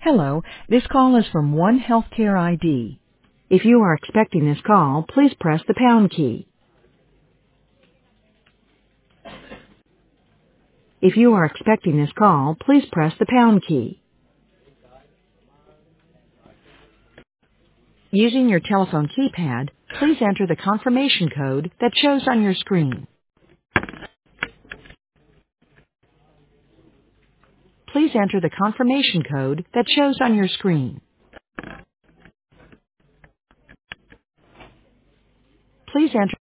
Hello, this call is from One Healthcare ID. If you are expecting this call, please press the pound key. If you are expecting this call, please press the pound key. Using your telephone keypad, please enter the confirmation code that shows on your screen. Please enter the confirmation code that shows on your screen. Please enter